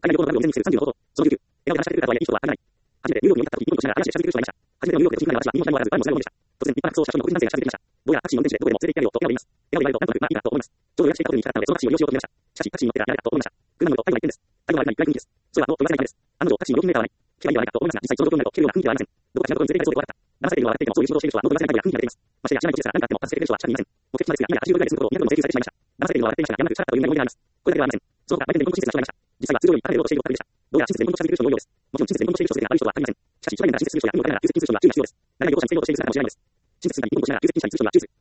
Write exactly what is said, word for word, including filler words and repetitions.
海外旅行の旅を未然に防ぐさんじゅうの方法。そのきゅうきゅう。映画を話し合ってくれたとはいえ、いい人はあらない。初めてニューヨークに向かった時、ニコニコしながら話して近づける人がいました。初めてのニューヨークでの新幹線は私は身も蓋もあらず、誰もそれを思いでした。突然、立派な服装をした一人の黒人男性が近づいてきました。どうやらタクシーの運転手でどこでも連れて行ってやるよと笑顔で言います。笑顔で言われると、なんとなくまあいいかと思います。ちょうど予約していたことに引っかかったので、そのタクシーを利用しようと決めました。しかし、タクシーに乗ってたらやられたと思いました。車に乗ると最後は一点です。最後は悪くない、暗い雰囲気です。それはと言わせないためです。案の定、タクシーに乗るメーカーはない。機械ではないかと思いますが、実際その状況になると、聞けるような雰囲気ではありません。どこか違うところに連れて行かれそうで怖かった。騙されているのは笑っていても、そういう仕事をしている人は、喉を言わせないような雰囲気が出ています。ましてや知らない人ですら、何かとお話しできる人は近くにいません。目的地まで着いたら、何かあっても達成できる人は近くにいません。目的地まで着いたら、いちじかんぐらいで済むことをにひゃくドルの請求されてしまいました。騙されているのは笑っていましたが、闇の車に乗り換えられます。これだけではありません。その他、売店で日本の親切な人が来ました。どうやら親切で日本の親切な人が来ました。どうやら親切で日本の親切な人が来ました。実際は都合より近づいている人もいるようです。もちろん親切で日本の請求書をするである人は限りません。しかし、一番目なら親切する人や役に立たない優先する人には注意が必要です。長い旅行者に専用の請求する人には注意が必要です。親切すぎて日本の親が優先禁止な人は注意する。